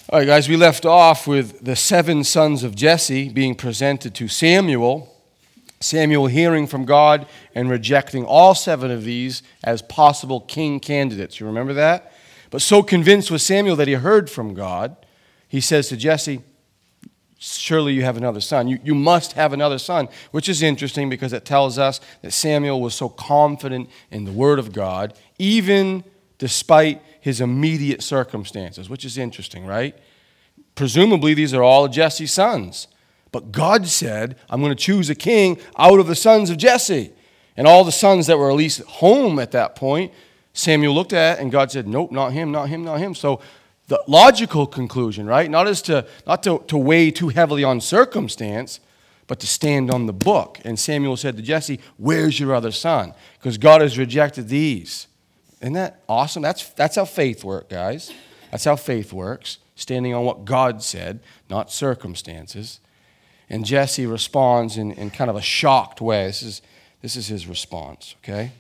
All right, guys, we left off with the 7 sons of Jesse being presented to Samuel. Samuel hearing from God and rejecting all 7 of these as possible king candidates. You remember that? But so convinced was Samuel that he heard from God, he says to Jesse, surely you have another son. You must have another son, which is interesting because it tells us that Samuel was so confident in the word of God, even despite his immediate circumstances, which is interesting, right? Presumably, these are all Jesse's sons. But God said, I'm going to choose a king out of the sons of Jesse. And all the sons that were at least home at that point, Samuel looked at and God said, nope, not him, not him, not him. So the logical conclusion, right? Not to weigh too heavily on circumstance, but to stand on the book. And Samuel said to Jesse, where's your other son? Because God has rejected these. Isn't that awesome? That's how faith works, guys. That's how faith works. Standing on what God said, not circumstances. And Jesse responds in kind of a shocked way. This is his response, okay?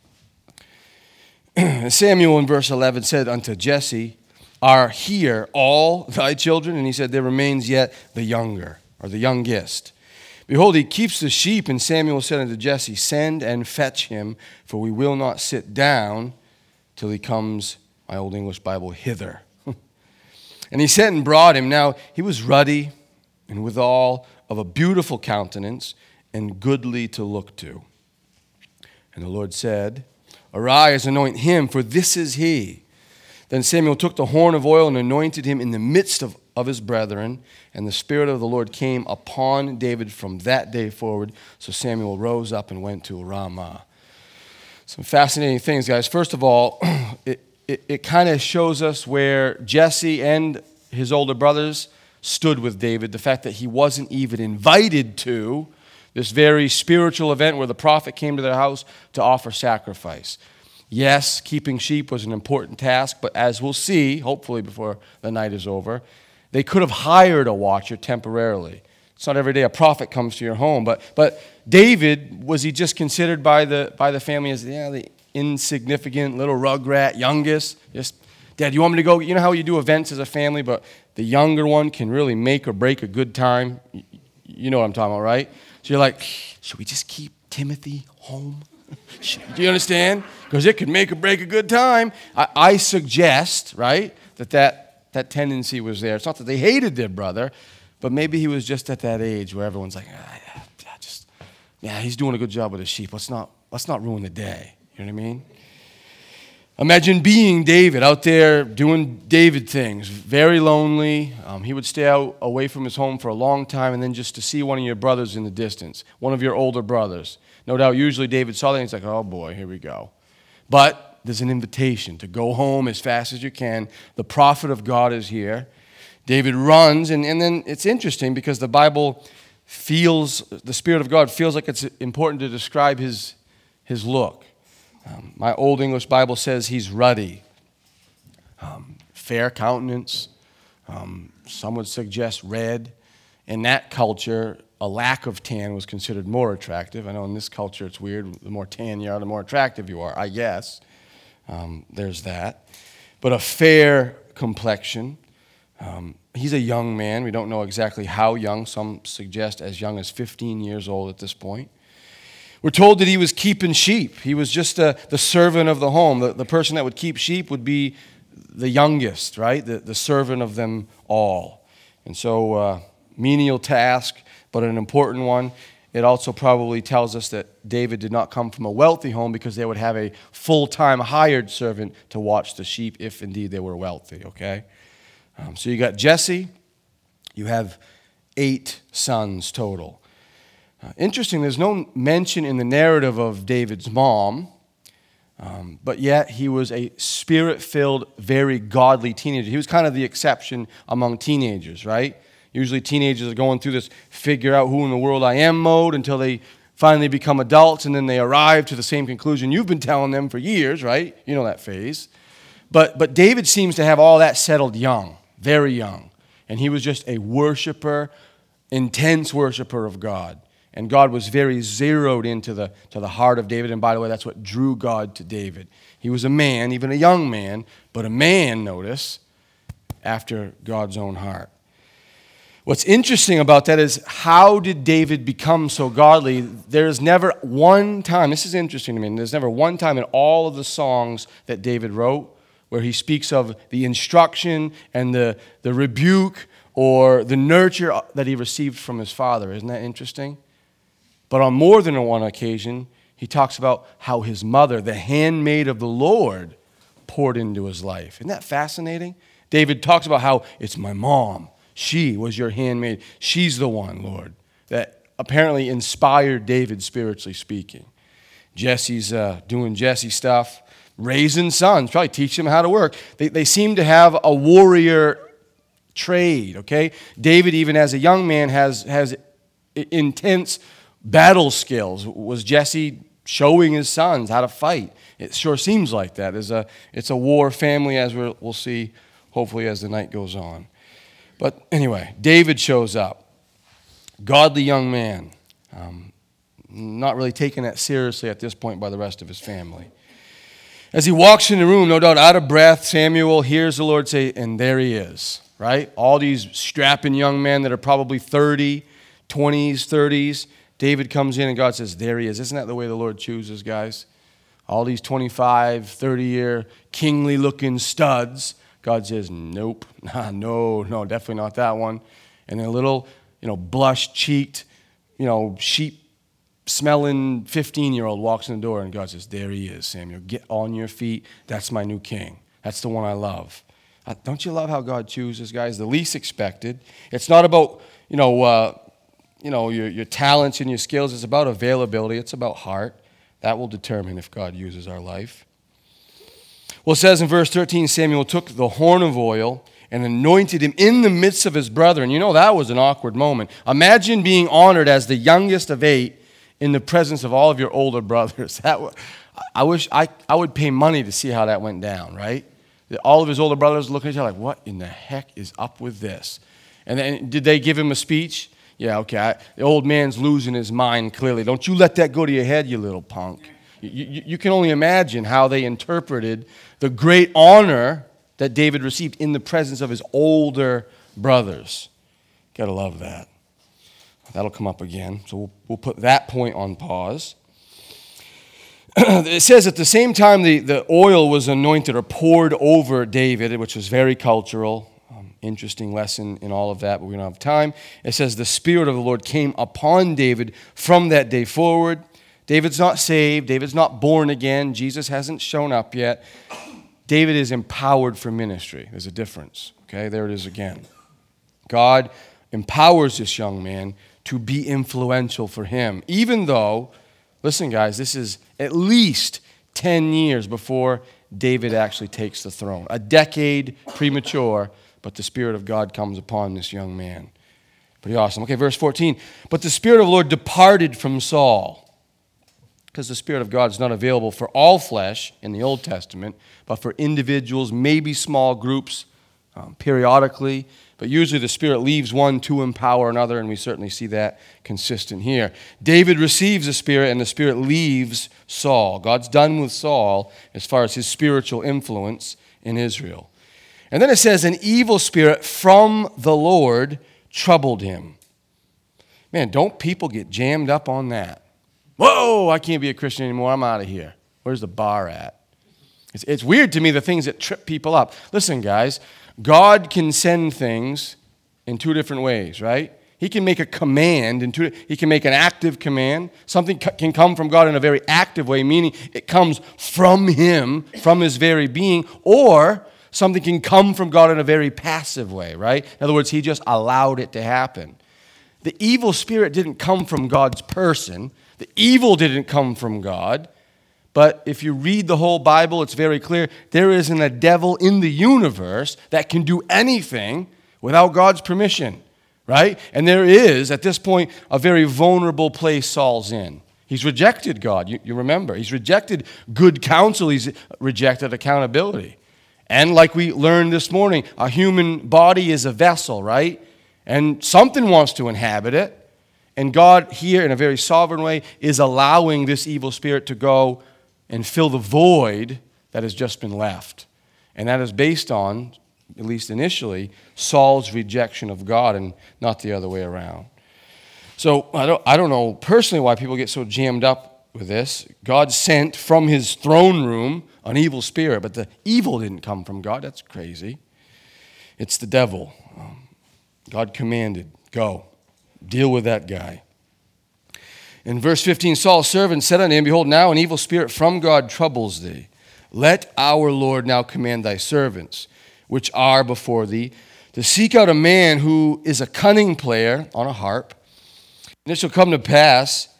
Samuel in verse 11 said unto Jesse, are here all thy children? And he said, there remains yet the younger, or the youngest. Behold, he keeps the sheep. And Samuel said unto Jesse, send and fetch him, for we will not sit down till he comes, my old English Bible, hither. And he sent and brought him. Now he was ruddy, and withal of a beautiful countenance, and goodly to look to. And the Lord said, arise, anoint him, for this is he. Then Samuel took the horn of oil and anointed him in the midst of his brethren, and the Spirit of the Lord came upon David from that day forward. So Samuel rose up and went to Ramah. Some fascinating things, guys. First of all, it kind of shows us where Jesse and his older brothers stood with David. The fact that he wasn't even invited to this very spiritual event where the prophet came to their house to offer sacrifice. Yes, keeping sheep was an important task, but as we'll see, hopefully before the night is over, they could have hired a watcher temporarily. It's not every day a prophet comes to your home, but David, was he just considered by the family as the insignificant little rugrat, youngest? Just, Dad, you want me to go? You know how you do events as a family, but the younger one can really make or break a good time. You know what I'm talking about, right? So you're like, should we just keep Timothy home? Do you understand? Because it could make or break a good time. I suggest, right, that tendency was there. It's not that they hated their brother, but maybe he was just at that age where everyone's like, he's doing a good job with his sheep. Let's not ruin the day. You know what I mean? Imagine being David out there doing David things, very lonely. He would stay out away from his home for a long time, and then just to see one of your brothers in the distance, one of your older brothers. No doubt, usually David saw that and he's like, oh boy, here we go. But there's an invitation to go home as fast as you can. The prophet of God is here. David runs, and then it's interesting because the Bible the Spirit of God feels like it's important to describe his look. My old English Bible says he's ruddy, fair countenance. Some would suggest red. In that culture, a lack of tan was considered more attractive. I know in this culture it's weird. The more tan you are, the more attractive you are, I guess. There's that. But a fair complexion. He's a young man. We don't know exactly how young. Some suggest as young as 15 years old at this point. We're told that he was keeping sheep. He was just the servant of the home. The person that would keep sheep would be the youngest, right? The servant of them all. And so, menial task, but an important one. It also probably tells us that David did not come from a wealthy home because they would have a full-time hired servant to watch the sheep if indeed they were wealthy, okay? So you got Jesse. You have 8 sons total. Interesting, there's no mention in the narrative of David's mom, but yet he was a spirit-filled, very godly teenager. He was kind of the exception among teenagers, right? Usually teenagers are going through this figure out who in the world I am mode until they finally become adults, and then they arrive to the same conclusion you've been telling them for years, right? You know that phase. But David seems to have all that settled young, very young. And he was just a worshiper, intense worshiper of God. And God was very zeroed into the heart of David. And by the way, that's what drew God to David. He was a man, even a young man, but a man, notice, after God's own heart. What's interesting about that is, how did David become so godly? There's never one time, this is interesting to me, there's never one time in all of the songs that David wrote where he speaks of the instruction and the rebuke or the nurture that he received from his father. Isn't that interesting? But on more than one occasion, he talks about how his mother, the handmaid of the Lord, poured into his life. Isn't that fascinating? David talks about how it's my mom. She was your handmaid. She's the one, Lord, that apparently inspired David spiritually speaking. Jesse's doing Jesse stuff, raising sons, probably teach them how to work. They seem to have a warrior trade, okay? David, even as a young man, has intense battle skills. Was Jesse showing his sons how to fight? It sure seems like that. It's a war family, as we'll see, hopefully, as the night goes on. But anyway, David shows up. Godly young man. Not really taken that seriously at this point by the rest of his family. As he walks in the room, no doubt out of breath, Samuel hears the Lord say, and there he is, right? All these strapping young men that are probably 30, 20s, 30s. David comes in and God says, there he is. Isn't that the way the Lord chooses, guys? All these 25, 30-year kingly looking studs. God says, nope, no, definitely not that one. And then a little, blush-cheeked, sheep-smelling 15-year-old walks in the door, and God says, there he is, Samuel. Get on your feet. That's my new king. That's the one I love. Don't you love how God chooses, guys? The least expected. It's not about, your talents and your skills. It's about availability. It's about heart. That will determine if God uses our life. Well, it says in verse 13, Samuel took the horn of oil and anointed him in the midst of his brethren. That was an awkward moment. Imagine being honored as the youngest of 8 in the presence of all of your older brothers. I wish I would pay money to see how that went down, right? All of his older brothers looking at each other like, what in the heck is up with this? And then did they give him a speech? Yeah, okay. The old man's losing his mind clearly. Don't you let that go to your head, you little punk. You can only imagine how they interpreted the great honor that David received in the presence of his older brothers. Gotta love that. That'll come up again. So we'll put that point on pause. It says at the same time the oil was anointed or poured over David, which was very cultural. Interesting lesson in all of that, but we don't have time. It says the Spirit of the Lord came upon David from that day forward. David's not saved. David's not born again. Jesus hasn't shown up yet. David is empowered for ministry. There's a difference. Okay, there it is again. God empowers this young man to be influential for him, even though, listen guys, this is at least 10 years before David actually takes the throne. A decade premature, but the Spirit of God comes upon this young man. Pretty awesome. Okay, verse 14. But the Spirit of the Lord departed from Saul, because the Spirit of God is not available for all flesh in the Old Testament, but for individuals, maybe small groups, periodically. But usually the Spirit leaves one to empower another, and we certainly see that consistent here. David receives the Spirit, and the Spirit leaves Saul. God's done with Saul as far as his spiritual influence in Israel. And then it says, an evil spirit from the Lord troubled him. Man, don't people get jammed up on that? Whoa, I can't be a Christian anymore. I'm out of here. Where's the bar at? It's weird to me, the things that trip people up. Listen, guys, God can send things in 2 different ways, right? He can make a command. He can make an active command. Something can come from God in a very active way, meaning it comes from him, from his very being, or something can come from God in a very passive way, right? In other words, he just allowed it to happen. The evil spirit didn't come from God's person. The evil didn't come from God. But if you read the whole Bible, it's very clear there isn't a devil in the universe that can do anything without God's permission, right? And there is, at this point, a very vulnerable place Saul's in. He's rejected God, you remember. He's rejected good counsel. He's rejected accountability. And like we learned this morning, a human body is a vessel, right? And something wants to inhabit it. And God here, in a very sovereign way, is allowing this evil spirit to go and fill the void that has just been left. And that is based on at least initially, Saul's rejection of God and not the other way around. So I don't know personally why people get so jammed up with this. God sent from his throne room an evil spirit, but the evil didn't come from God. That's crazy. It's the devil. God commanded, go, deal with that guy. In verse 15, Saul's servant said unto him, behold, now an evil spirit from God troubles thee. Let our Lord now command thy servants, which are before thee, to seek out a man who is a cunning player on a harp. And it shall come to pass,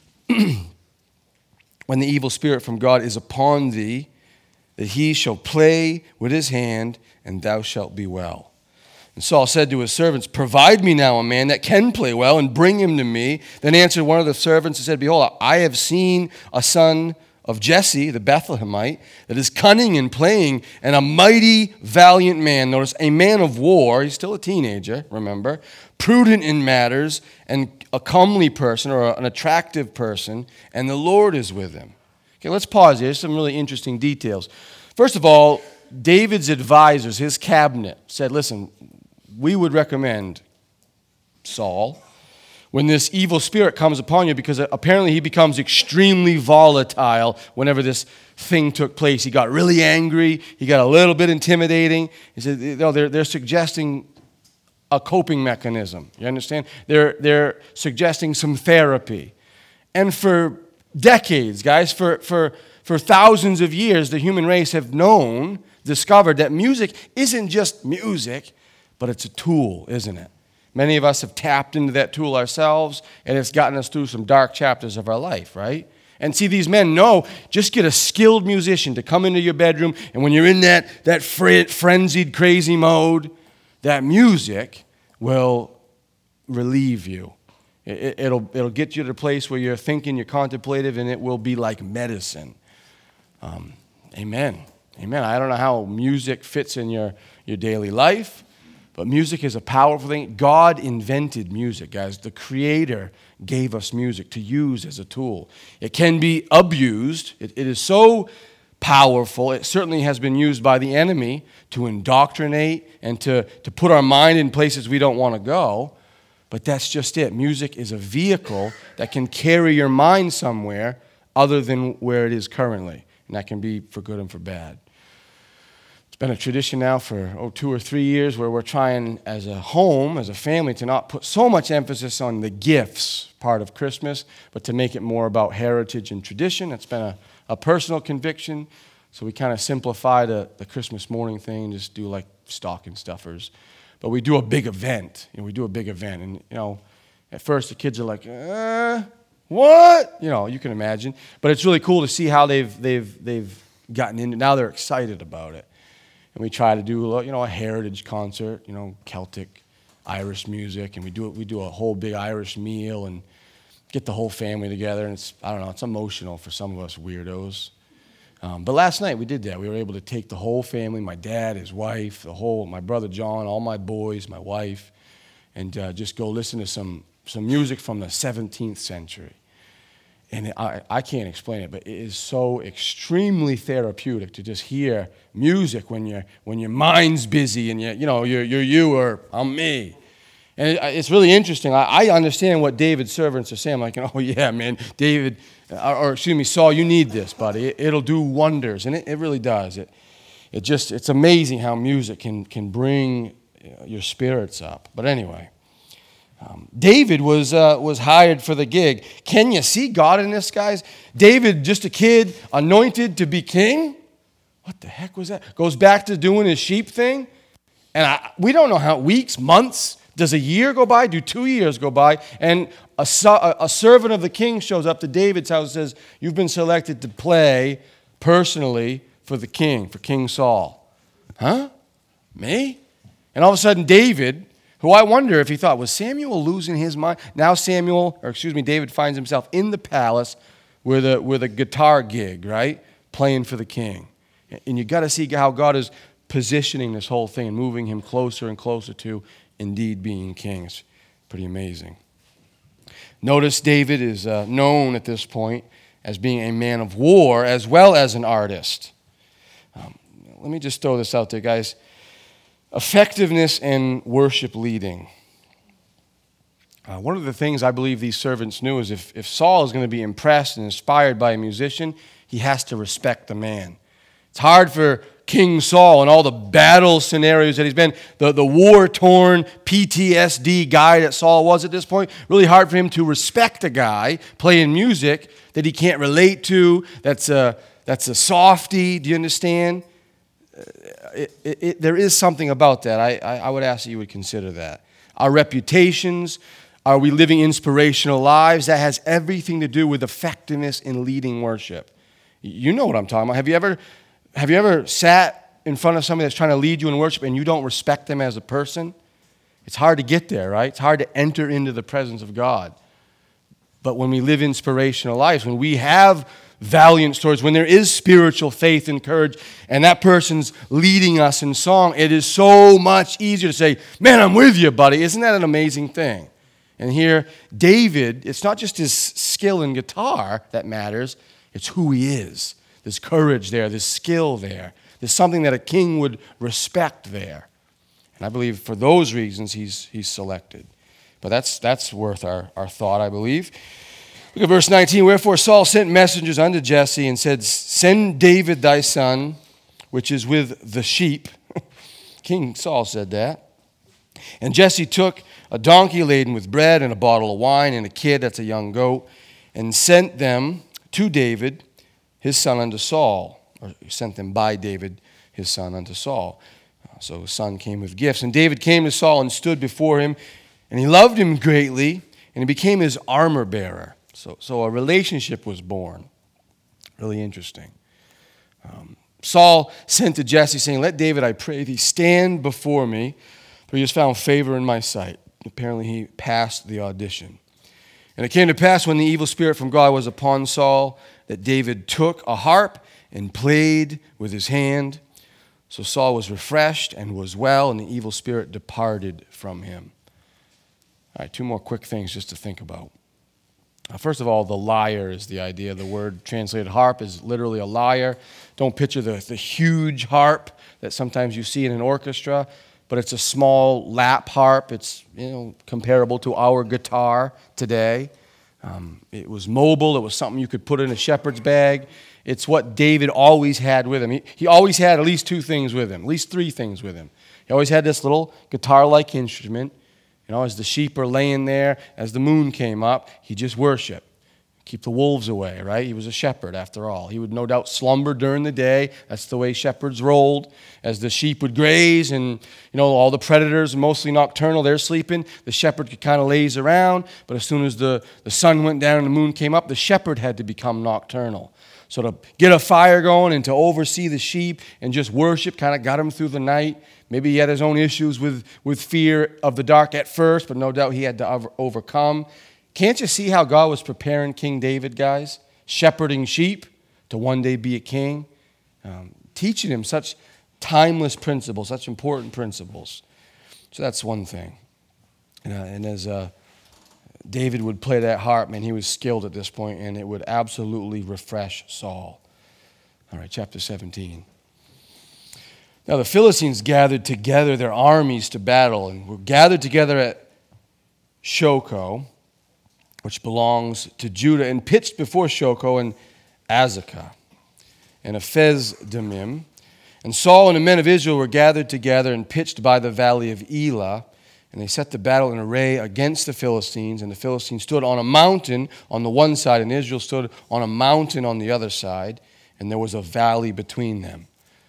when the evil spirit from God is upon thee, that he shall play with his hand, and thou shalt be well. And Saul said to his servants, provide me now a man that can play well, and bring him to me. Then answered one of the servants and said, behold, I have seen a son of Jesse, the Bethlehemite, that is cunning in playing, and a mighty valiant man. Notice, a man of war. He's still a teenager, remember. Prudent in matters, and a comely person, or an attractive person, and the Lord is with him. Okay, let's pause here. There's some really interesting details. First of all, David's advisors, his cabinet, said, listen, we would recommend Saul when this evil spirit comes upon you, because apparently he becomes extremely volatile whenever this thing took place. He got really angry. He got a little bit intimidating. He said, they're suggesting a coping mechanism. You understand? They're suggesting some therapy. And for decades, guys, for thousands of years, the human race have discovered that music isn't just music, but it's a tool, isn't it? Many of us have tapped into that tool ourselves, and it's gotten us through some dark chapters of our life, right? And see, these men know, just get a skilled musician to come into your bedroom, and when you're in that frenzied, crazy mode, that music will relieve you. It'll get you to the place where you're thinking, you're contemplative, and it will be like medicine. Amen. Amen. I don't know how music fits in your daily life, but music is a powerful thing. God invented music, guys. The Creator gave us music to use as a tool. It can be abused. It is so powerful. It certainly has been used by the enemy to indoctrinate and to put our mind in places we don't want to go. But that's just it. Music is a vehicle that can carry your mind somewhere other than where it is currently. And that can be for good and for bad. It's been a tradition now for 2 or 3 years where we're trying as a home, as a family, to not put so much emphasis on the gifts part of Christmas, but to make it more about heritage and tradition. It's been a personal conviction, so we kind of simplify the Christmas morning thing and just do like stocking stuffers. But we do a big event. We do a big event. And, at first the kids are like, what? You can imagine. But it's really cool to see how they've gotten into it. Now they're excited about it. And we try to do a heritage concert, Celtic, Irish music, and we do a whole big Irish meal and get the whole family together. And it's emotional for some of us weirdos. But last night we did that. We were able to take the whole family, my dad, his wife, my brother John, all my boys, my wife, and just go listen to some music from the 17th century. And I can't explain it, but it is so extremely therapeutic to just hear music when your mind's busy and you're you or I'm me. And it's really interesting. I understand what David's servants are saying. I'm like, oh yeah, man, David, Saul, you need this, buddy. It'll do wonders, and it really does. It's amazing how music can bring your spirits up. But anyway. David was hired for the gig. Can you see God in this, guys? David, just a kid, anointed to be king? What the heck was that? Goes back to doing his sheep thing? And we don't know how, weeks, months, does a year go by? Do 2 years go by? And a servant of the king shows up to David's house and says, you've been selected to play personally for the king, for King Saul. Huh? Me? And all of a sudden David, who I wonder if he thought, was Samuel losing his mind? Now David finds himself in the palace with a guitar gig, right? Playing for the king. And you got to see how God is positioning this whole thing and moving him closer and closer to indeed being king. It's pretty amazing. Notice David is known at this point as being a man of war as well as an artist. Let me just throw this out there, guys. Effectiveness in worship leading. One of the things I believe these servants knew is if Saul is going to be impressed and inspired by a musician, he has to respect the man. It's hard for King Saul and all the battle scenarios that he's been, the war-torn PTSD guy that Saul was at this point, really hard for him to respect a guy playing music that he can't relate to, that's a softie, do you understand? There is something about that. I would ask that you would consider that. Our reputations, are we living inspirational lives? That has everything to do with effectiveness in leading worship. You know what I'm talking about. Have you ever sat in front of somebody that's trying to lead you in worship and you don't respect them as a person? It's hard to get there, right? It's hard to enter into the presence of God. But when we live inspirational lives, when we have valiant stories, when there is spiritual faith and courage, and that person's leading us in song, it is so much easier to say, man, I'm with you, buddy. Isn't that an amazing thing? And here, David, it's not just his skill in guitar that matters, it's who he is. There's courage there, there's skill there. There's something that a king would respect there. And I believe for those reasons he's selected. But that's worth our thought, I believe. Look at verse 19. Wherefore Saul sent messengers unto Jesse and said, send David thy son, which is with the sheep. King Saul said that. And Jesse took a donkey laden with bread and a bottle of wine and a kid, that's a young goat, and sent them to David, his son unto Saul. Or sent them by David, his son unto Saul. So his son came with gifts. And David came to Saul and stood before him, and he loved him greatly, and he became his armor bearer. So a relationship was born. Really interesting. Saul sent to Jesse, saying, let David, I pray thee, stand before me, for he has found favor in my sight. Apparently he passed the audition. And it came to pass when the evil spirit from God was upon Saul, that David took a harp and played with his hand. So Saul was refreshed and was well, and the evil spirit departed from him. All right, two more quick things just to think about. First of all, the lyre is the idea. The word translated harp is literally a lyre. Don't picture the huge harp that sometimes you see in an orchestra, but it's a small lap harp. It's comparable to our guitar today. It was mobile. It was something you could put in a shepherd's bag. It's what David always had with him. He always had at least two things with him, at least three things with him. He always had this little guitar-like instrument. As the sheep are laying there, as the moon came up, he just worshiped. Keep the wolves away, right? He was a shepherd after all. He would no doubt slumber during the day. That's the way shepherds rolled. As the sheep would graze and, all the predators, mostly nocturnal, they're sleeping, the shepherd could kind of laze around. But as soon as the sun went down and the moon came up, the shepherd had to become nocturnal. So to get a fire going and to oversee the sheep and just worship kind of got him through the night. Maybe he had his own issues with fear of the dark at first, but no doubt he had to overcome. Can't you see how God was preparing King David, guys? Shepherding sheep to one day be a king. Teaching him such timeless principles, such important principles. So that's one thing. And as David would play that harp, man, he was skilled at this point, and it would absolutely refresh Saul. All right, chapter 17. Now the Philistines gathered together their armies to battle, and were gathered together at Shochoh, which belongs to Judah, and pitched before Shochoh and Azekah, and Ephes-dammim. And Saul and the men of Israel were gathered together and pitched by the valley of Elah, and they set the battle in array against the Philistines, and the Philistines stood on a mountain on the one side, and Israel stood on a mountain on the other side, and there was a valley between them.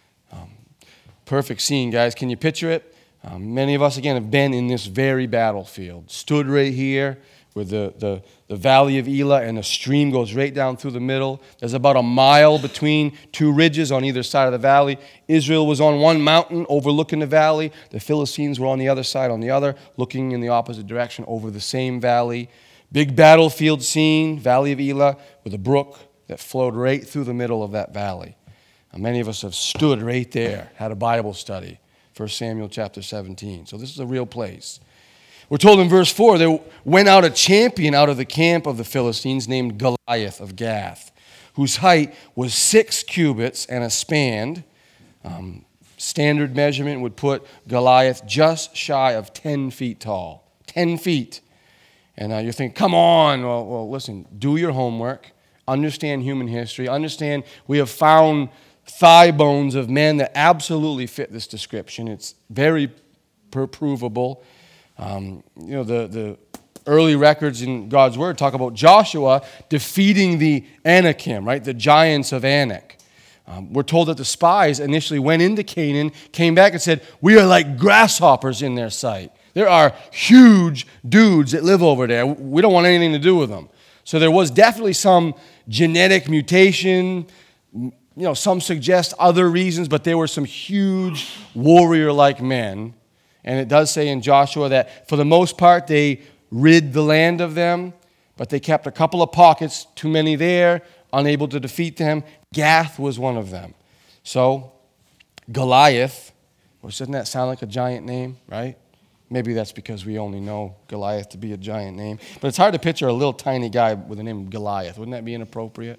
Perfect scene, guys. Can you picture it? Many of us, again, have been in this very battlefield. Stood right here where the valley of Elah, and the stream goes right down through the middle. There's about a mile between two ridges on either side of the valley. Israel was on one mountain overlooking the valley. The Philistines were on the other side, on the other, looking in the opposite direction over the same valley. Big battlefield scene, valley of Elah, with a brook that flowed right through the middle of that valley. Many of us have stood right there, had a Bible study, 1 Samuel chapter 17. So this is a real place. We're told in verse 4, there went out a champion out of the camp of the Philistines named Goliath of Gath, whose height was 6 cubits and a span. standard measurement would put Goliath just shy of 10 feet tall. 10 feet. And you're thinking, come on. Well, listen, do your homework. Understand human history. Understand we have found thigh bones of men that absolutely fit this description. It's very provable. The early records in God's Word talk about Joshua defeating the Anakim, right? The giants of Anak. We're told that the spies initially went into Canaan, came back and said, we are like grasshoppers in their sight. There are huge dudes that live over there. We don't want anything to do with them. So there was definitely some genetic mutation. Some suggest other reasons, but there were some huge warrior-like men. And it does say in Joshua that for the most part they rid the land of them, but they kept a couple of pockets, too many there, unable to defeat them. Gath was one of them. So Goliath, which doesn't that sound like a giant name, right? Maybe that's because we only know Goliath to be a giant name. But it's hard to picture a little tiny guy with the name Goliath. Wouldn't that be inappropriate?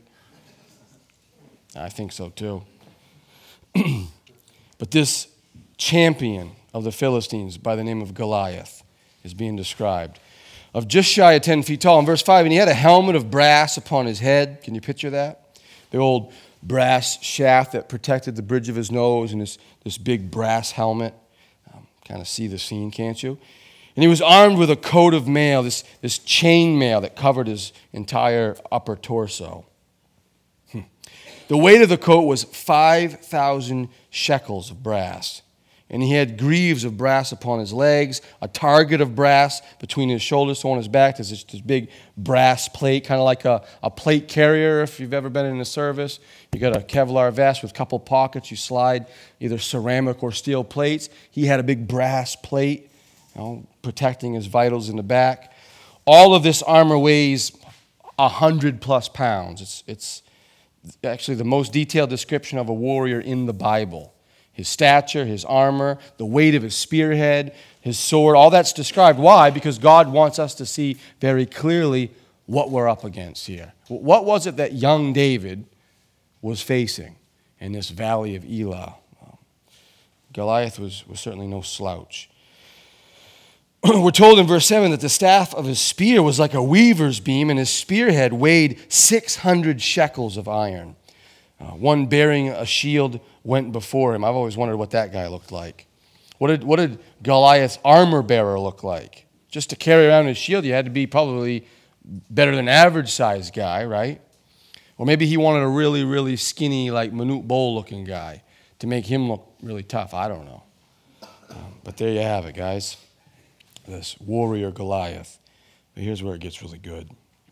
I think so too. But this champion of the Philistines by the name of Goliath is being described. Of just shy of 10 feet tall. In verse 5, and he had a helmet of brass upon his head. Can you picture that? The old brass shaft that protected the bridge of his nose and this big brass helmet. Kind of see the scene, can't you? And he was armed with a coat of mail, this chain mail that covered his entire upper torso. The weight of the coat was 5,000 shekels of brass. And he had greaves of brass upon his legs, a target of brass between his shoulders, so on his back. There's this big brass plate, kind of like a plate carrier if you've ever been in a service. You got a Kevlar vest with a couple pockets. You slide either ceramic or steel plates. He had a big brass plate, protecting his vitals in the back. All of this armor weighs 100+ pounds. It's actually the most detailed description of a warrior in the Bible. His stature, his armor, the weight of his spearhead, his sword, all that's described. Why? Because God wants us to see very clearly what we're up against here. What was it that young David was facing in this valley of Elah? Goliath was certainly no slouch. We're told in verse 7 that the staff of his spear was like a weaver's beam, and his spearhead weighed 600 shekels of iron. One bearing a shield went before him. I've always wondered what that guy looked like. What did Goliath's armor bearer look like? Just to carry around his shield, you had to be probably better than average sized guy, right? Or maybe he wanted a really, really skinny, like Manute Bol looking guy to make him look really tough. I don't know. But there you have it, guys. This warrior Goliath. But here's where it gets really good.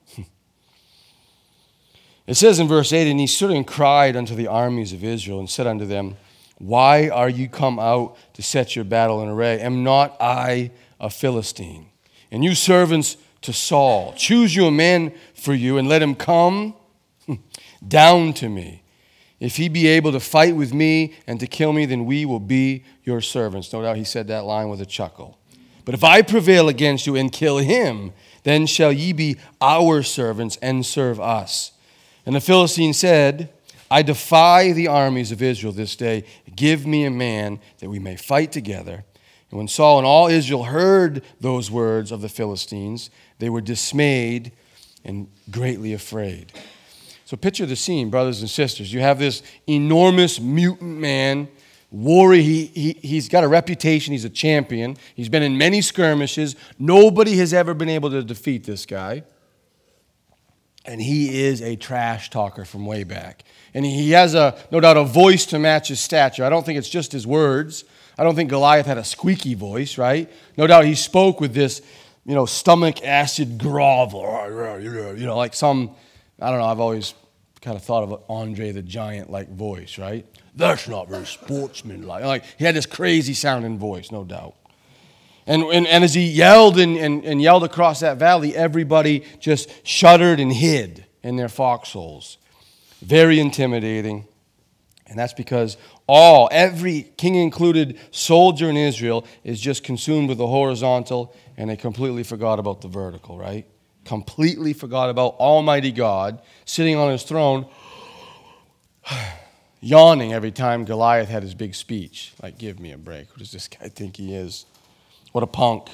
It says in verse 8, and he stood and cried unto the armies of Israel and said unto them, why are you come out to set your battle in array? Am not I a Philistine? And you servants to Saul, choose you a man for you and let him come down to me. If he be able to fight with me and to kill me, then we will be your servants. No doubt he said that line with a chuckle. But if I prevail against you and kill him, then shall ye be our servants and serve us. And the Philistine said, I defy the armies of Israel this day. Give me a man that we may fight together. And when Saul and all Israel heard those words of the Philistines, they were dismayed and greatly afraid. So picture the scene, brothers and sisters. You have this enormous mutant man, warrior. He's got a reputation. He's a champion. He's been in many skirmishes. Nobody has ever been able to defeat this guy. And he is a trash talker from way back. And he has, no doubt, a voice to match his stature. I don't think it's just his words. I don't think Goliath had a squeaky voice, right? No doubt he spoke with this, stomach acid grovel, like some, I don't know, I've always kind of thought of an Andre the Giant-like voice, right? That's not very sportsmanlike. Like, he had this crazy sounding voice, no doubt. And as he yelled and yelled across that valley, everybody just shuddered and hid in their foxholes. Very intimidating. And that's because every king included soldier in Israel is just consumed with the horizontal, and they completely forgot about the vertical, right? Completely forgot about Almighty God sitting on his throne, yawning every time Goliath had his big speech. Like, give me a break. Who does this guy think he is? What a punk.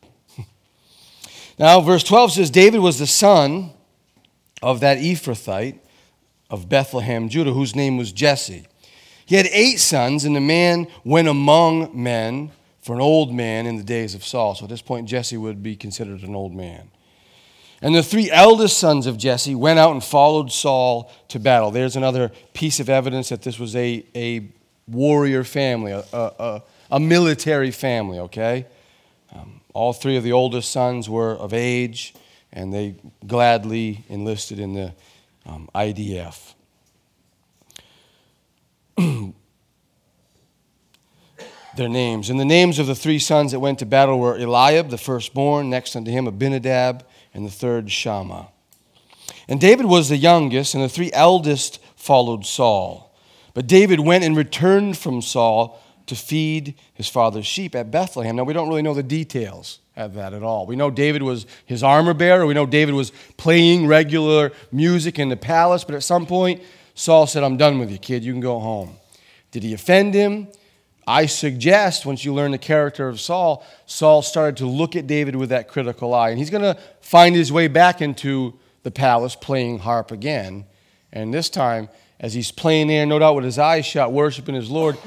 Now, verse 12 says, David was the son of that Ephrathite of Bethlehem, Judah, whose name was Jesse. He had 8 sons, and the man went among men for an old man in the days of Saul. So at this point, Jesse would be considered an old man. And the 3 eldest sons of Jesse went out and followed Saul to battle. There's another piece of evidence that this was a warrior family, a military family, okay? All 3 of the oldest sons were of age, and they gladly enlisted in the IDF. Their names. And the names of the 3 sons that went to battle were Eliab, the firstborn, next unto him Abinadab, and the third Shammah. And David was the youngest, and the 3 eldest followed Saul. But David went and returned from Saul to feed his father's sheep at Bethlehem. Now, we don't really know the details of that at all. We know David was his armor bearer. We know David was playing regular music in the palace. But at some point, Saul said, I'm done with you, kid. You can go home. Did he offend him? I suggest, once you learn the character of Saul, Saul started to look at David with that critical eye. And he's going to find his way back into the palace playing harp again. And this time, as he's playing there, no doubt with his eyes shut, worshiping his Lord,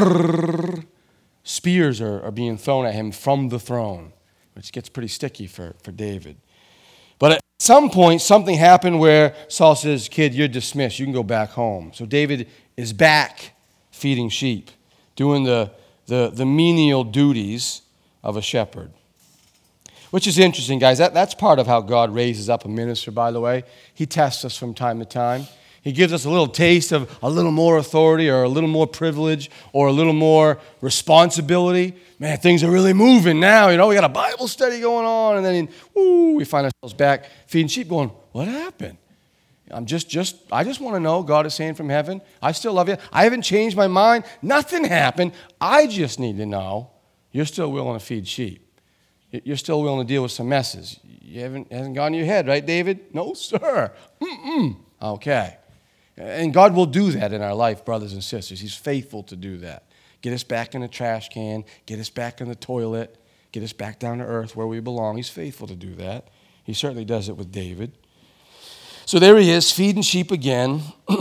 spears are being thrown at him from the throne, which gets pretty sticky for David. But at some point, something happened where Saul says, kid, you're dismissed. You can go back home. So David is back feeding sheep, doing the menial duties of a shepherd. Which is interesting, guys. That's part of how God raises up a minister, by the way. He tests us from time to time. He gives us a little taste of a little more authority or a little more privilege or a little more responsibility. Man, things are really moving now. You know, we got a Bible study going on, and then we find ourselves back feeding sheep going, what happened? I just want to know God is saying from heaven, I still love you. I haven't changed my mind. Nothing happened. I just need to know you're still willing to feed sheep. You're still willing to deal with some messes. It hasn't gone to your head, right, David? No, sir. Okay. And God will do that in our life, brothers and sisters. He's faithful to do that. Get us back in the trash can. Get us back in the toilet. Get us back down to earth where we belong. He's faithful to do that. He certainly does it with David. So there he is, feeding sheep again.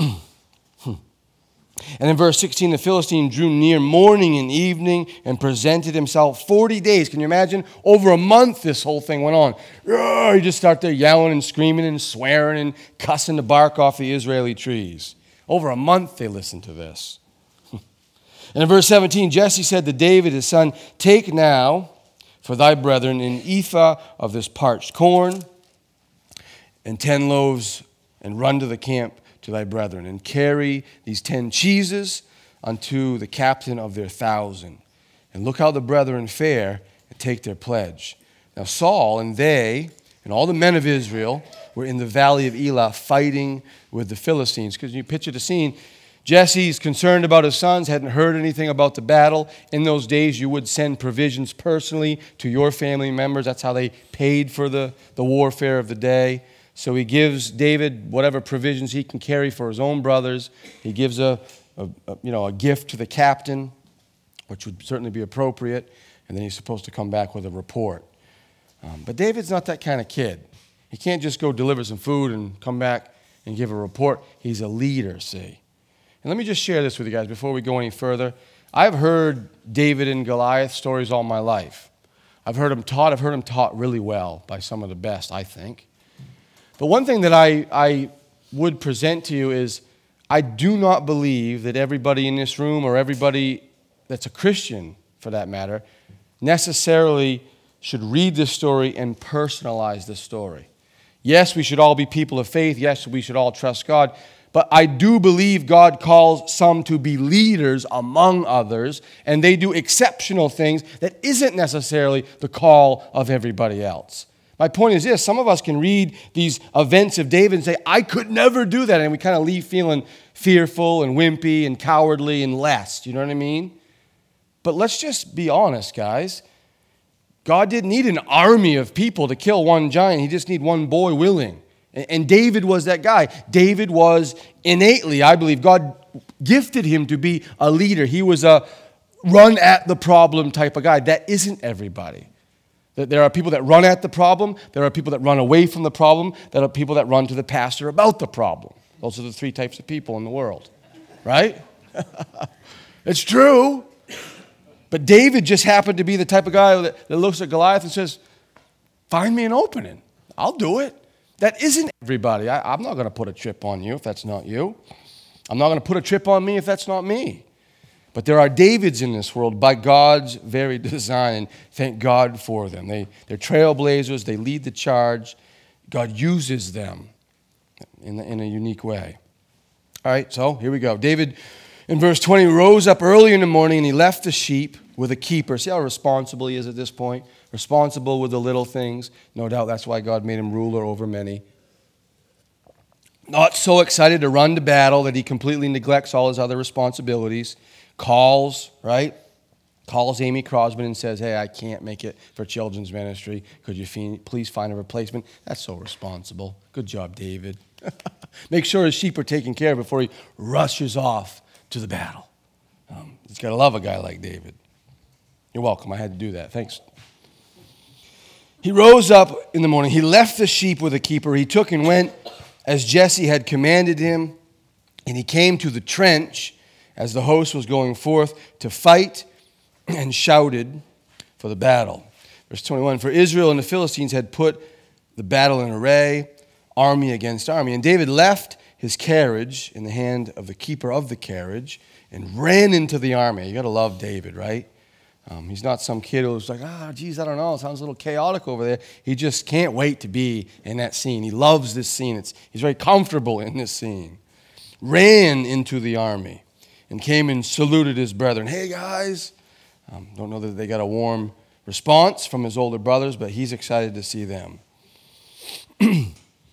And in verse 16, the Philistine drew near morning and evening and presented himself 40 days. Can you imagine? Over a month this whole thing went on. You just start there yelling and screaming and swearing and cussing the bark off the Israeli trees. Over a month they listened to this. And in verse 17, Jesse said to David, his son, take now for thy brethren an ephah of this parched corn and 10 loaves, and run to the camp to thy brethren, and carry these 10 cheeses unto the captain of their 1,000. And look how the brethren fare, and take their pledge. Now Saul and they, and all the men of Israel, were in the valley of Elah fighting with the Philistines. Because you picture the scene, Jesse's concerned about his sons, hadn't heard anything about the battle. In those days, you would send provisions personally to your family members. That's how they paid for the warfare of the day. So he gives David whatever provisions he can carry for his own brothers. He gives a gift to the captain, which would certainly be appropriate. And then he's supposed to come back with a report. But David's not that kind of kid. He can't just go deliver some food and come back and give a report. He's a leader, see. And let me just share this with you guys before we go any further. I've heard David and Goliath stories all my life. I've heard them taught really well by some of the best, I think. But one thing that I would present to you is I do not believe that everybody in this room or everybody that's a Christian, for that matter, necessarily should read this story and personalize this story. Yes, we should all be people of faith. Yes, we should all trust God. But I do believe God calls some to be leaders among others, and they do exceptional things that isn't necessarily the call of everybody else. My point is this, some of us can read these events of David and say, I could never do that, and we kind of leave feeling fearful and wimpy and cowardly and less, you know what I mean? But let's just be honest, guys. God didn't need an army of people to kill one giant. He just needed one boy willing. And David was that guy. David was innately, I believe, God gifted him to be a leader. He was a run at the problem type of guy. That isn't everybody. There are people that run at the problem. There are people that run away from the problem. There are people that run to the pastor about the problem. Those are the three types of people in the world, right? It's true. But David just happened to be the type of guy that looks at Goliath and says, find me an opening. I'll do it. That isn't everybody. I'm not going to put a trip on you if that's not you. I'm not going to put a trip on me if that's not me. But there are Davids in this world by God's very design, and thank God for them. They're trailblazers. They lead the charge. God uses them in a unique way. All right, so here we go. David, in verse 20, rose up early in the morning, and he left the sheep with a keeper. See how responsible he is at this point? Responsible with the little things. No doubt that's why God made him ruler over many. Not so excited to run to battle that he completely neglects all his other responsibilities. Calls, right? Calls Amy Crosby and says, hey, I can't make it for children's ministry. Could you please find a replacement? That's so responsible. Good job, David. Make sure his sheep are taken care of before he rushes off to the battle. He's got to love a guy like David. You're welcome. I had to do that. Thanks. He rose up in the morning. He left the sheep with a keeper. He took and went as Jesse had commanded him, and he came to the trench as the host was going forth to fight, and shouted for the battle. Verse 21, for Israel and the Philistines had put the battle in array, army against army. And David left his carriage in the hand of the keeper of the carriage and ran into the army. You got to love David, right? He's not some kid who's like, geez, I don't know, it sounds a little chaotic over there. He just can't wait to be in that scene. He loves this scene. He's very comfortable in this scene. Ran into the army and came and saluted his brethren. Hey, guys. Don't know that they got a warm response from his older brothers, but he's excited to see them. In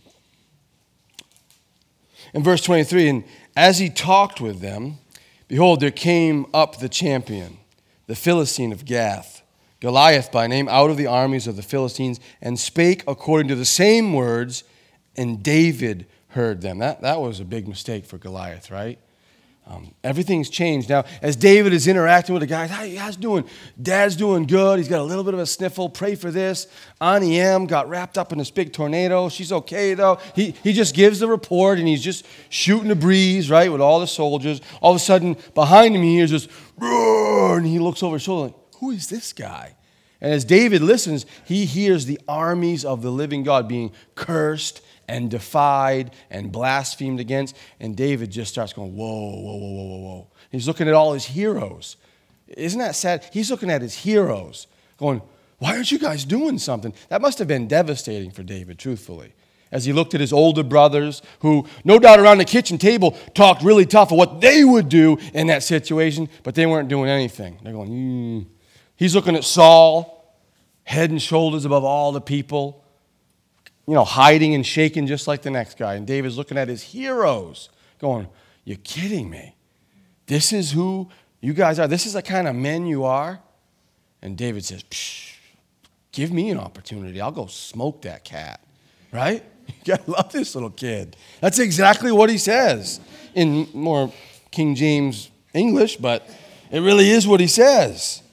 verse 23, and as he talked with them, behold, there came up the champion, the Philistine of Gath, Goliath by name, out of the armies of the Philistines, and spake according to the same words, and David heard them. That was a big mistake for Goliath, right? Everything's changed now. As David is interacting with the guys, how you guys doing? Dad's doing good. He's got a little bit of a sniffle. Pray for this. Ani M got wrapped up in this big tornado. She's okay, though. He just gives the report, and he's just shooting the breeze, right, with all the soldiers. All of a sudden, behind him, he hears this roar, and he looks over his shoulder like, who is this guy? And as David listens, he hears the armies of the living God being cursed and defied and blasphemed against. And David just starts going, whoa, whoa, whoa, whoa, whoa, whoa. He's looking at all his heroes. Isn't that sad? He's looking at his heroes going, why aren't you guys doing something? That must have been devastating for David, truthfully. As he looked at his older brothers who, no doubt around the kitchen table, talked really tough of what they would do in that situation, but they weren't doing anything. They're going, He's looking at Saul, head and shoulders above all the people, hiding and shaking just like the next guy. And David's looking at his heroes going, you're kidding me. This is who you guys are. This is the kind of men you are. And David says, give me an opportunity. I'll go smoke that cat. Right? You got to love this little kid. That's exactly what he says in more King James English, but it really is what he says.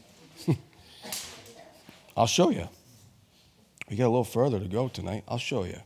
I'll show you. We got a little further to go tonight. I'll show you.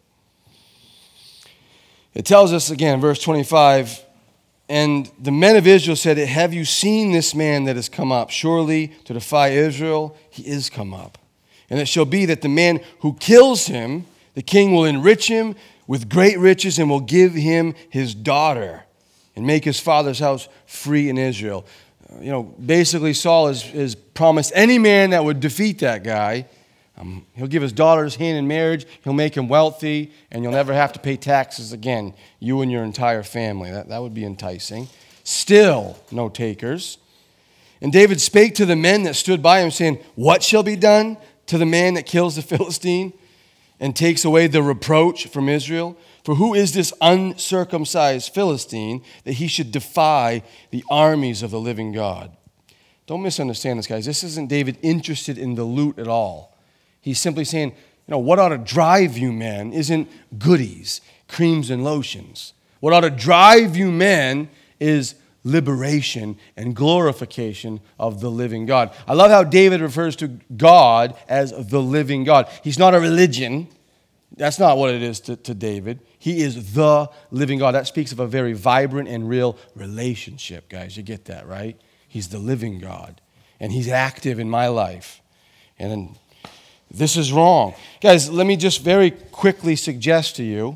It tells us again, verse 25, and the men of Israel said, have you seen this man that has come up? Surely to defy Israel, he is come up. And it shall be that the man who kills him, the king will enrich him with great riches and will give him his daughter and make his father's house free in Israel. Basically Saul has promised any man that would defeat that guy, he'll give his daughter's hand in marriage, he'll make him wealthy, and you'll never have to pay taxes again, you and your entire family. That would be enticing. Still, no takers. And David spake to the men that stood by him, saying, what shall be done to the man that kills the Philistine and takes away the reproach from Israel? For who is this uncircumcised Philistine that he should defy the armies of the living God? Don't misunderstand this, guys. This isn't David interested in the loot at all. He's simply saying, what ought to drive you men isn't goodies, creams and lotions. What ought to drive you men is liberation and glorification of the living God. I love how David refers to God as the living God. He's not a religion. That's not what it is to David. He is the living God. That speaks of a very vibrant and real relationship, guys. You get that, right? He's the living God. And he's active in my life. And this is wrong. Guys, let me just very quickly suggest to you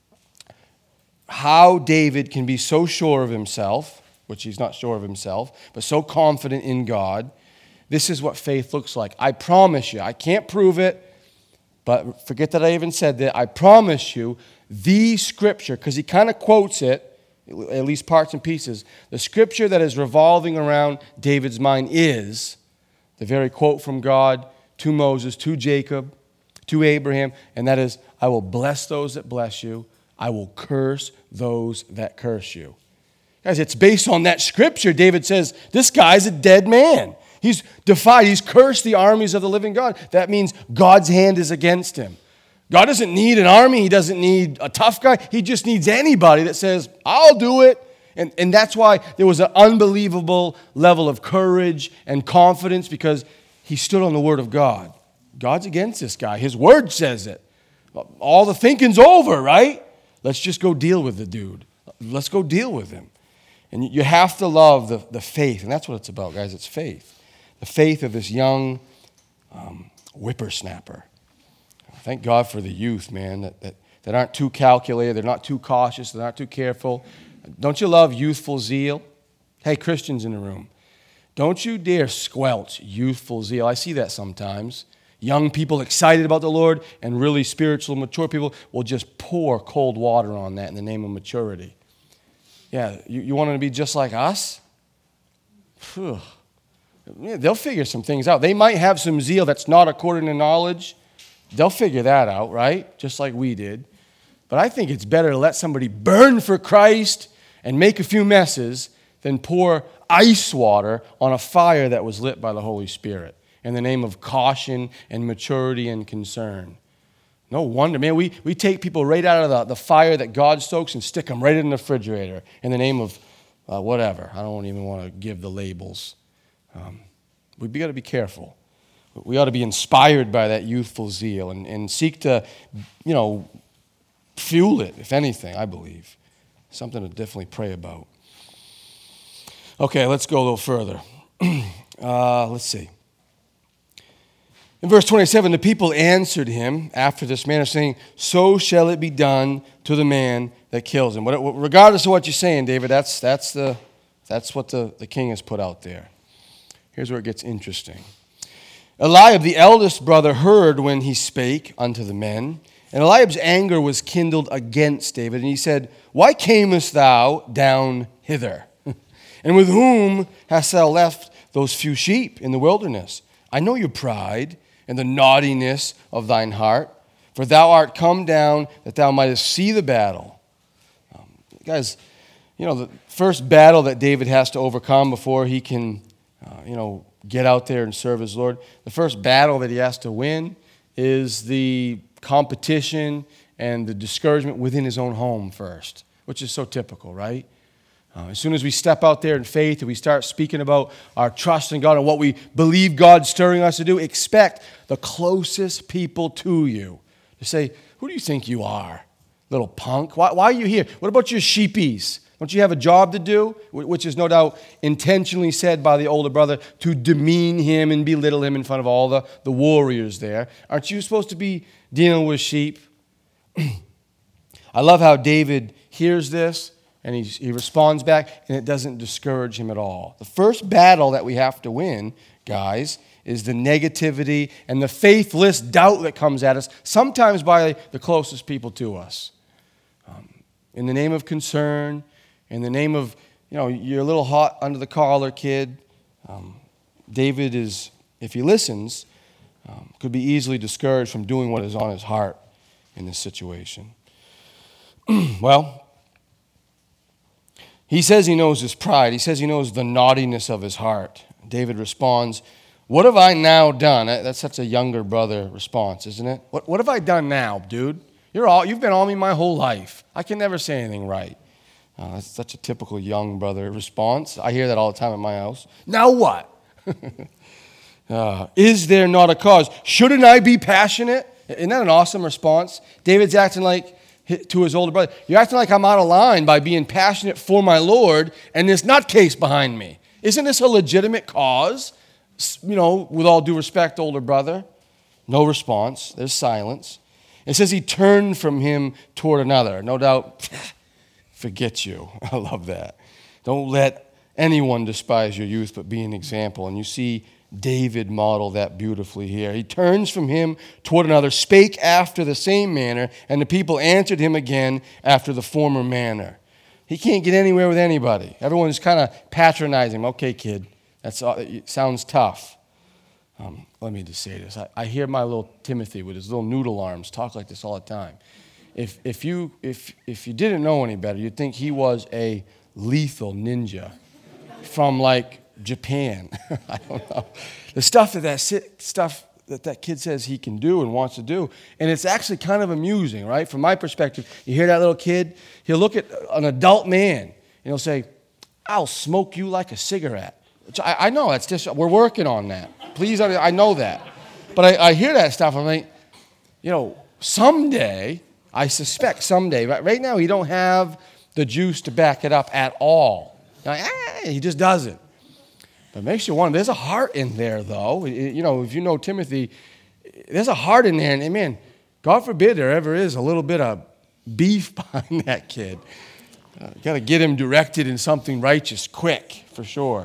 how David can be so sure of himself, which he's not sure of himself, but so confident in God. This is what faith looks like. I promise you, I can't prove it, but forget that I even said that. I promise you, the scripture, because he kind of quotes it, at least parts and pieces, the scripture that is revolving around David's mind is the very quote from God to Moses, to Jacob, to Abraham, and that is, I will bless those that bless you. I will curse those that curse you. Guys, it's based on that scripture. David says, this guy's a dead man. He's defied. He's cursed the armies of the living God. That means God's hand is against him. God doesn't need an army. He doesn't need a tough guy. He just needs anybody that says, I'll do it. And that's why there was an unbelievable level of courage and confidence, because he stood on the word of God. God's against this guy. His word says it. All the thinking's over, right? Let's just go deal with the dude. Let's go deal with him. And you have to love the faith. And that's what it's about, guys. It's faith. The faith of this young whippersnapper. Thank God for the youth, man, that aren't too calculated. They're not too cautious. They're not too careful. Don't you love youthful zeal? Hey, Christians in the room, don't you dare squelch youthful zeal. I see that sometimes. Young people excited about the Lord and really spiritual, mature people will just pour cold water on that in the name of maturity. Yeah, you want them to be just like us? Phew. Yeah, they'll figure some things out. They might have some zeal that's not according to knowledge. They'll figure that out, right? Just like we did. But I think it's better to let somebody burn for Christ and make a few messes than pour ice water on a fire that was lit by the Holy Spirit in the name of caution and maturity and concern. No wonder, man, we take people right out of the fire that God stokes and stick them right in the refrigerator in the name of whatever. I don't even want to give the labels. We've got to be careful. We ought to be inspired by that youthful zeal and seek to, fuel it, if anything, I believe. Something to definitely pray about. Okay, let's go a little further. Let's see. In verse 27, the people answered him after this manner, saying, so shall it be done to the man that kills him. Regardless of what you're saying, David, that's what the king has put out there. Here's where it gets interesting. Eliab, the eldest brother, heard when he spake unto the men, and Eliab's anger was kindled against David, and he said, why camest thou down hither? And with whom hast thou left those few sheep in the wilderness? I know your pride and the naughtiness of thine heart, for thou art come down that thou mightest see the battle. Guys, the first battle that David has to overcome before he can, get out there and serve his Lord, the first battle that he has to win is the competition and the discouragement within his own home first, which is so typical, right? As soon as we step out there in faith and we start speaking about our trust in God and what we believe God's stirring us to do, expect the closest people to you to say, who do you think you are, little punk? Why are you here? What about your sheepies? Don't you have a job to do? Which is no doubt intentionally said by the older brother to demean him and belittle him in front of all the warriors there. Aren't you supposed to be dealing with sheep? I love how David hears this and he responds back, and it doesn't discourage him at all. The first battle that we have to win, guys, is the negativity and the faithless doubt that comes at us, sometimes by the closest people to us. In the name of concern, in the name of, you're a little hot under the collar, kid. David is, if he listens, could be easily discouraged from doing what is on his heart in this situation. Well, he says he knows his pride. He says he knows the naughtiness of his heart. David responds, what have I now done? That's such a younger brother response, isn't it? What have I done now, dude? You've been on me my whole life. I can never say anything right. That's such a typical young brother response. I hear that all the time at my house. Now what? Is there not a cause? Shouldn't I be passionate? Isn't that an awesome response? David's acting like, to his older brother, you're acting like I'm out of line by being passionate for my Lord and this nutcase behind me. Isn't this a legitimate cause? With all due respect, older brother. No response. There's silence. It says he turned from him toward another. No doubt, forget you. I love that. Don't let anyone despise your youth, but be an example. And you see David model that beautifully here. He turns from him toward another, spake after the same manner, and the people answered him again after the former manner. He can't get anywhere with anybody. Everyone's kind of patronizing him. Okay, kid, it sounds tough. Let me just say this. I hear my little Timothy with his little noodle arms talk like this all the time. If you didn't know any better, you'd think he was a lethal ninja from like Japan. I don't know. The stuff that kid says he can do and wants to do. And it's actually kind of amusing, right? From my perspective, you hear that little kid, he'll look at an adult man and he'll say, I'll smoke you like a cigarette. Which I know, that's just, we're working on that. Please, I know that. But I hear that stuff, I'm like, someday, I suspect someday, right now he don't have the juice to back it up at all. He just doesn't. But it makes you wonder, there's a heart in there, though. If you know Timothy, there's a heart in there. And man, God forbid there ever is a little bit of beef behind that kid. You got to get him directed in something righteous quick, for sure.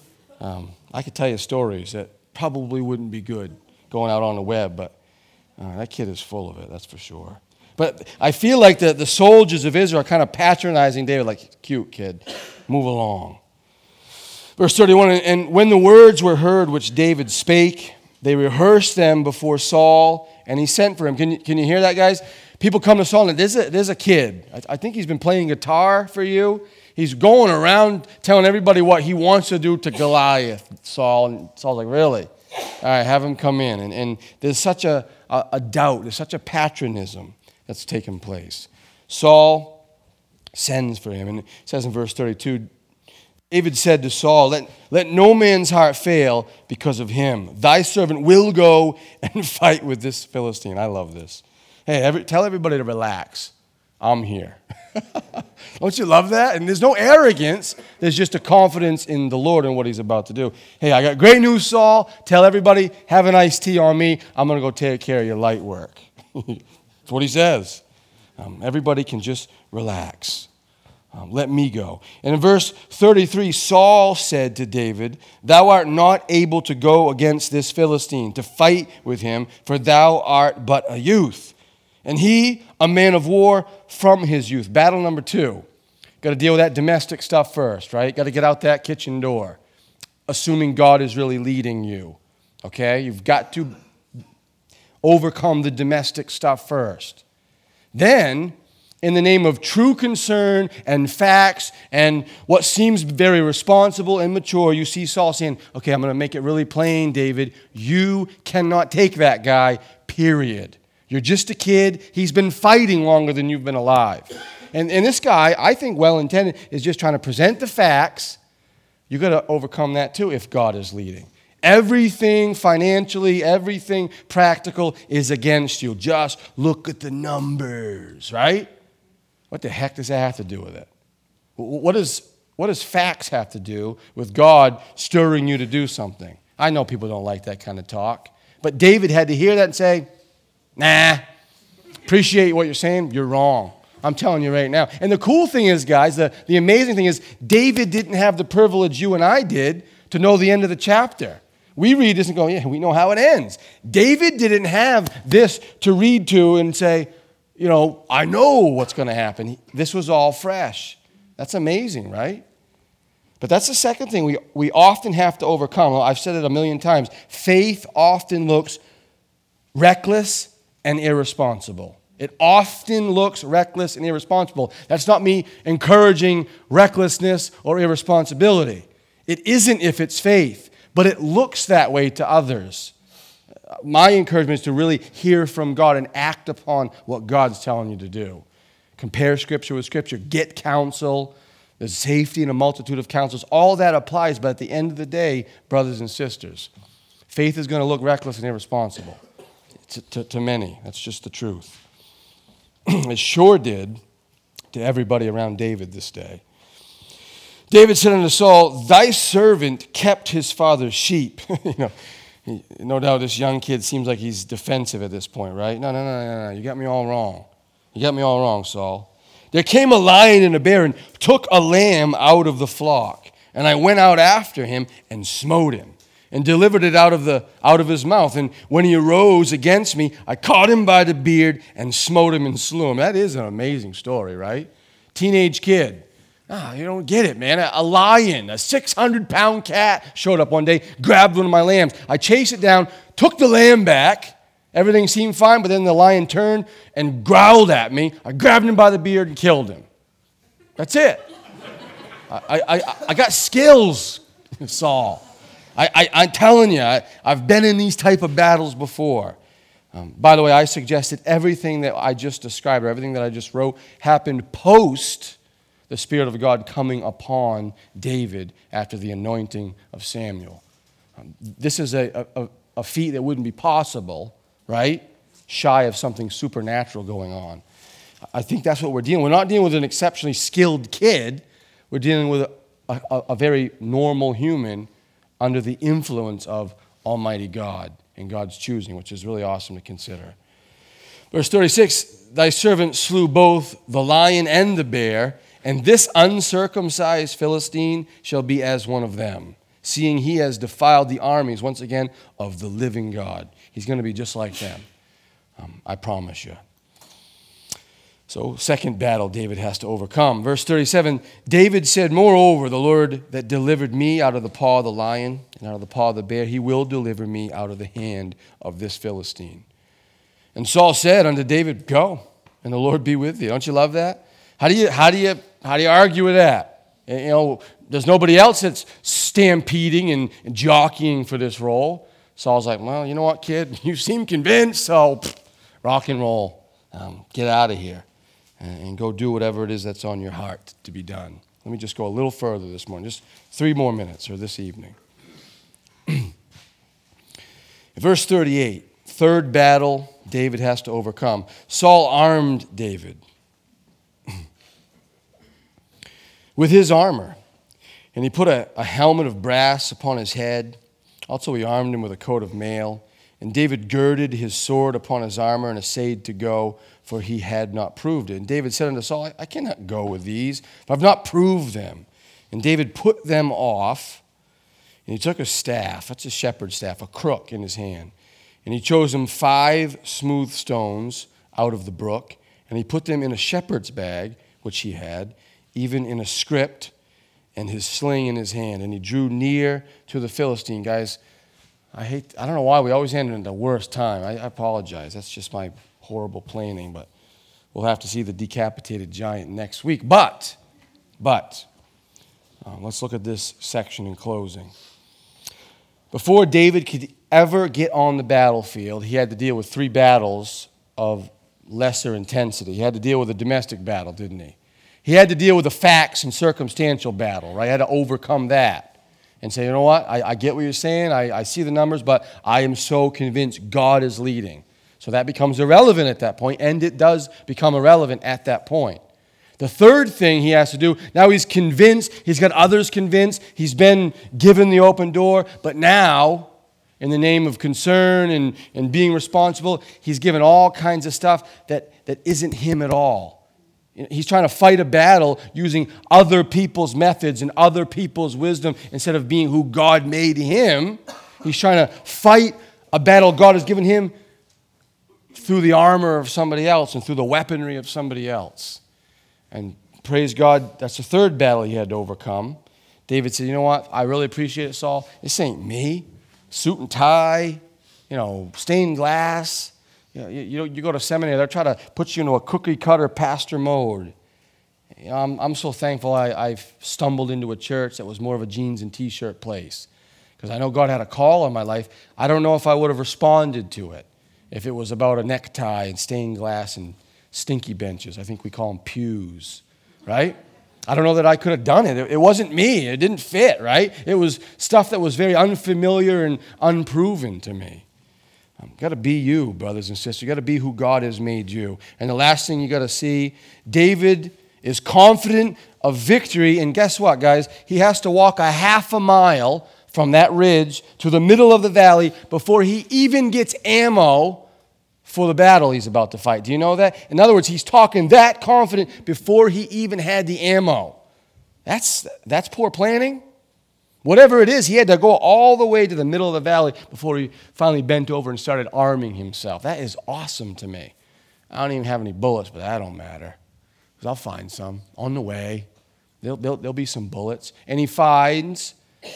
I could tell you stories that probably wouldn't be good going out on the web, but that kid is full of it, that's for sure. But I feel like the soldiers of Israel are kind of patronizing David, like, cute kid, move along. Verse 31, and when the words were heard which David spake, they rehearsed them before Saul, and he sent for him. Can you hear that, guys? People come to Saul, and there's a kid. I think he's been playing guitar for you. He's going around telling everybody what he wants to do to Goliath, Saul. And Saul's like, really? All right, have him come in. And there's such a doubt. There's such a patronism that's taken place. Saul sends for him. And it says in verse 32, David said to Saul, let no man's heart fail because of him. Thy servant will go and fight with this Philistine. I love this. Hey, tell everybody to relax. I'm here. Don't you love that? And there's no arrogance. There's just a confidence in the Lord and what he's about to do. Hey, I got great news, Saul. Tell everybody, have an iced tea on me. I'm going to go take care of your light work. That's what he says. Everybody can just relax. Let me go. And in verse 33, Saul said to David, thou art not able to go against this Philistine, to fight with him, for thou art but a youth. And he, a man of war from his youth. Battle number 2. Got to deal with that domestic stuff first, right? Got to get out that kitchen door, assuming God is really leading you. Okay? You've got to overcome the domestic stuff first. Then, in the name of true concern and facts and what seems very responsible and mature, you see Saul saying, okay, I'm going to make it really plain, David. You cannot take that guy, period. You're just a kid. He's been fighting longer than you've been alive. And this guy, I think well-intended, is just trying to present the facts. You've got to overcome that too if God is leading. Everything financially, everything practical is against you. Just look at the numbers, right? What the heck does that have to do with it? What does facts have to do with God stirring you to do something? I know people don't like that kind of talk. But David had to hear that and say, nah, appreciate what you're saying. You're wrong. I'm telling you right now. And the cool thing is, guys, the amazing thing is, David didn't have the privilege you and I did to know the end of the chapter. We read this and go, yeah, we know how it ends. David didn't have this to read to and say, I know what's going to happen. This was all fresh. That's amazing, right? But that's the second thing we often have to overcome. I've said it a million times. Faith often looks reckless and irresponsible. It often looks reckless and irresponsible. That's not me encouraging recklessness or irresponsibility. It isn't if it's faith, but it looks that way to others. My encouragement is to really hear from God and act upon what God's telling you to do. compare Scripture with Scripture, get counsel. There's safety in a multitude of counsels. All that applies, but at the end of the day, brothers and sisters, faith is going to look reckless and irresponsible to many. That's just the truth. It sure did to everybody around David this day. David said unto Saul, thy servant kept his father's sheep. No doubt this young kid seems like he's defensive at this point, right? No. You got me all wrong. You got me all wrong, Saul. There came a lion and a bear and took a lamb out of the flock. And I went out after him and smote him and delivered it out of his mouth. And when he arose against me, I caught him by the beard and smote him and slew him. That is an amazing story, right? Teenage kid. You don't get it, man. A lion, a 600-pound cat showed up one day, grabbed one of my lambs. I chased it down, took the lamb back. Everything seemed fine, but then the lion turned and growled at me. I grabbed him by the beard and killed him. That's it. I got skills, Saul. I'm telling you, I've been in these type of battles before. By the way, I suggested everything that I just described, or everything that I just wrote, happened post the Spirit of God coming upon David after the anointing of Samuel. This is a feat that wouldn't be possible, right? Shy of something supernatural going on. I think that's what we're dealing with. We're not dealing with an exceptionally skilled kid. We're dealing with a very normal human under the influence of Almighty God and God's choosing, which is really awesome to consider. Verse 36, thy servant slew both the lion and the bear, and this uncircumcised Philistine shall be as one of them, seeing he has defiled the armies, once again, of the living God. He's going to be just like them. I promise you. So, second battle David has to overcome. Verse 37, David said, moreover, the Lord that delivered me out of the paw of the lion and out of the paw of the bear, he will deliver me out of the hand of this Philistine. And Saul said unto David, go, and the Lord be with thee. Don't you love that? How do you argue with that? There's nobody else that's stampeding and jockeying for this role. Saul's like, well, you know what, kid? You seem convinced, so rock and roll. Get out of here and go do whatever it is that's on your heart to be done. Let me just go a little further this morning, just 3 more minutes or this evening. Verse 38, third battle David has to overcome. Saul armed David with his armor, and he put a helmet of brass upon his head. Also he armed him with a coat of mail. And David girded his sword upon his armor and essayed to go, for he had not proved it. And David said unto Saul, I cannot go with these, if I've not proved them. And David put them off, and he took a staff, that's a shepherd's staff, a crook in his hand. And he chose him 5 smooth stones out of the brook, and he put them in a shepherd's bag, which he had, even in a script, and his sling in his hand. And he drew near to the Philistine. Guys, I don't know why we always end it at the worst time. I apologize. That's just my horrible planning, but we'll have to see the decapitated giant next week. But let's look at this section in closing. Before David could ever get on the battlefield, he had to deal with 3 battles of lesser intensity. He had to deal with a domestic battle, didn't he? He had to deal with a facts and circumstantial battle, right? He had to overcome that and say, you know what, I get what you're saying, I see the numbers, but I am so convinced God is leading. So that becomes irrelevant at that point, and it does become irrelevant at that point. The third thing he has to do, now he's convinced, he's got others convinced, he's been given the open door, but now, in the name of concern and being responsible, he's given all kinds of stuff that isn't him at all. He's trying to fight a battle using other people's methods and other people's wisdom instead of being who God made him. He's trying to fight a battle God has given him through the armor of somebody else and through the weaponry of somebody else. And praise God, that's the third battle he had to overcome. David said, you know what, I really appreciate it, Saul. This ain't me. Suit and tie, stained glass. You go to seminary, they'll try to put you into a cookie-cutter pastor mode. I'm so thankful I've stumbled into a church that was more of a jeans and T-shirt place, because I know God had a call on my life. I don't know if I would have responded to it if it was about a necktie and stained glass and stinky benches. I think we call them pews, right? I don't know that I could have done it. It wasn't me. It didn't fit, right? It was stuff that was very unfamiliar and unproven to me. You got to be you, brothers and sisters. You got to be who God has made you. And the last thing you got to see, David is confident of victory. And guess what, guys? He has to walk a half a mile from that ridge to the middle of the valley before he even gets ammo for the battle he's about to fight. Do you know that? In other words, he's talking that confident before he even had the ammo. That's poor planning. Whatever it is, he had to go all the way to the middle of the valley before he finally bent over and started arming himself. That is awesome to me. I don't even have any bullets, but that don't matter. Because I'll find some on the way. There'll be some bullets. And he finds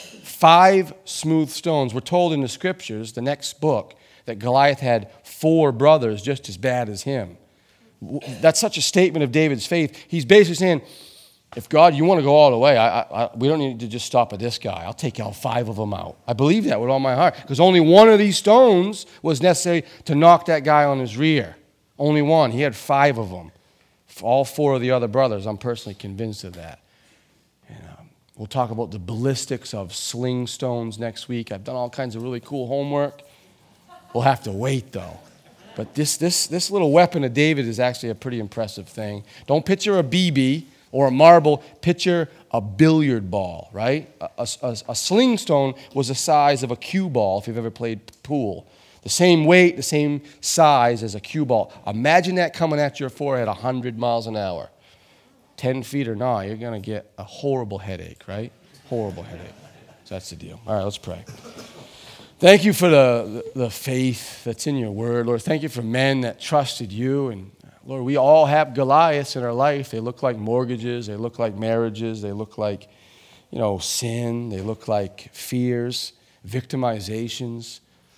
5 smooth stones. We're told in the scriptures, the next book, that Goliath had 4 brothers just as bad as him. That's such a statement of David's faith. He's basically saying, if God, you want to go all the way, we don't need to just stop at this guy. I'll take all 5 of them out. I believe that with all my heart. Because only one of these stones was necessary to knock that guy on his rear. Only one. He had 5 of them. All 4 of the other brothers, I'm personally convinced of that. And, we'll talk about the ballistics of sling stones next week. I've done all kinds of really cool homework. We'll have to wait, though. But this little weapon of David is actually a pretty impressive thing. Don't picture a BB or a marble. Picture a billiard ball, right? A sling stone was the size of a cue ball, if you've ever played pool. The same weight, the same size as a cue ball. Imagine that coming at your forehead 100 miles an hour. 10 feet or not, you're going to get a horrible headache, right? Horrible headache. So that's the deal. All right, let's pray. Thank you for the faith that's in your word, Lord. Thank you for men that trusted you. And Lord, we all have Goliaths in our life. They look like mortgages. They look like marriages. They look like, sin. They look like fears, victimizations,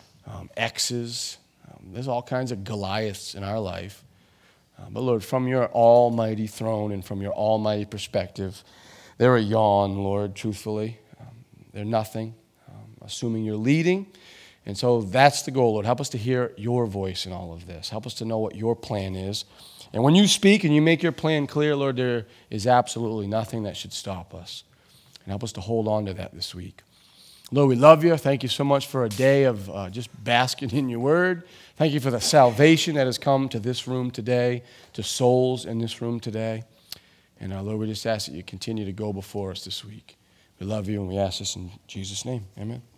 exes. There's all kinds of Goliaths in our life. But Lord, from your almighty throne and from your almighty perspective, they're a yawn, Lord, truthfully. They're nothing, assuming you're leading. And so that's the goal, Lord. Help us to hear your voice in all of this. Help us to know what your plan is. And when you speak and you make your plan clear, Lord, there is absolutely nothing that should stop us. And help us to hold on to that this week. Lord, we love you. Thank you so much for a day of just basking in your word. Thank you for the salvation that has come to this room today, to souls in this room today. And Lord, we just ask that you continue to go before us this week. We love you and we ask this in Jesus' name. Amen.